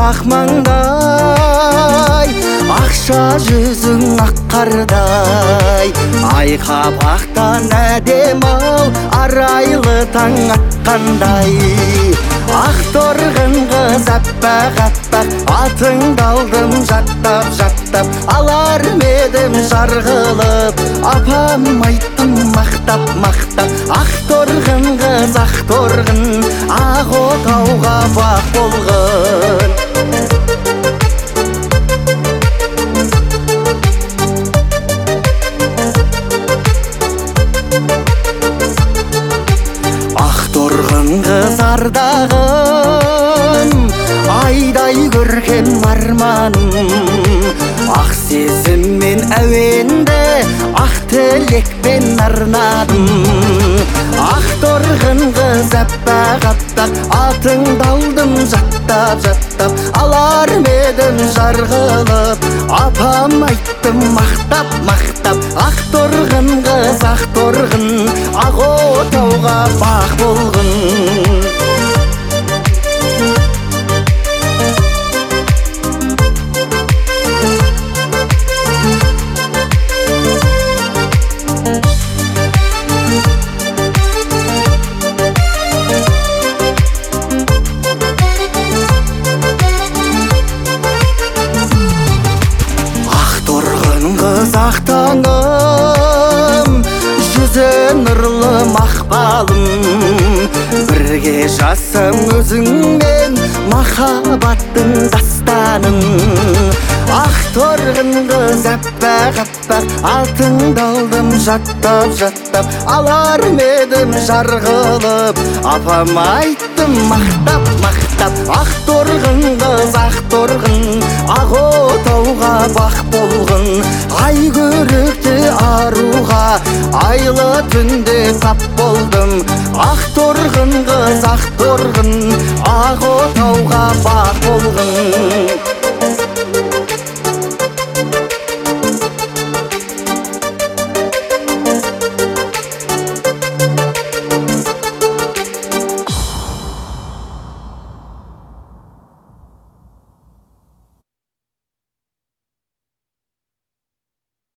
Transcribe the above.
ақ маңдай, ақша жүзің ақ қардай. Ай қабақтан әдем-ау, арайлы таң атқандай. Ақ торғын қыз аппақ-аппақ, атыңды алдым жаттап-жаттап. Алар медім жарғылып, апам айттым мақтап-мақтап. Ақ торғын қыз, ақ торғын, ақ отауға бақ болғын. Ақ торғын қыз ардағым, айдай көркем арманым. Ақ сезіммен әуенді, ақ тілекпен арнадым. Ақ торғын қыз аппақ-аппақ, атыңды алдым жаттап-жаттап. Алар медім жарғылып, апам айттым мақтап-мақтап. Ақ торғын қыз, ақ торғын, ақ отауға бақ болғын. Ақ таңым, жүзі нұрлы мақпалым. Бірге жазсам өзіңмен махаббаттың дастанын. Ақ торғын қыз аппақ-аппақ, атыңды алдым жаттап-жаттап. Алар медім жарғылып, апам айттым мақтап-мақтап. Ақ торғын қыз, ақ торғын, ақ отауға бақ болғын. Ай көрікті аруға, айлы түнде тап болдым. Ақ торғын қыз, ақ торғын, ақ отауға бақ болғын.